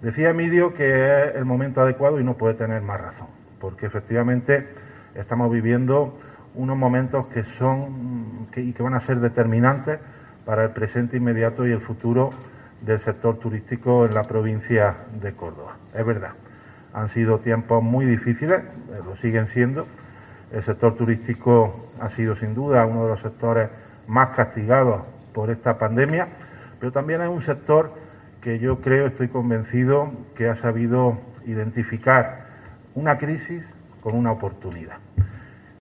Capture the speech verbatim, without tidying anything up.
Decía Emilio que es el momento adecuado y no puede tener más razón, porque efectivamente estamos viviendo unos momentos que son que, y que van a ser determinantes para el presente inmediato y el futuro del sector turístico en la provincia de Córdoba. Es verdad, han sido tiempos muy difíciles, lo siguen siendo. El sector turístico ha sido sin duda uno de los sectores más castigados por esta pandemia, pero también es un sector que yo creo, estoy convencido, que ha sabido identificar una crisis con una oportunidad.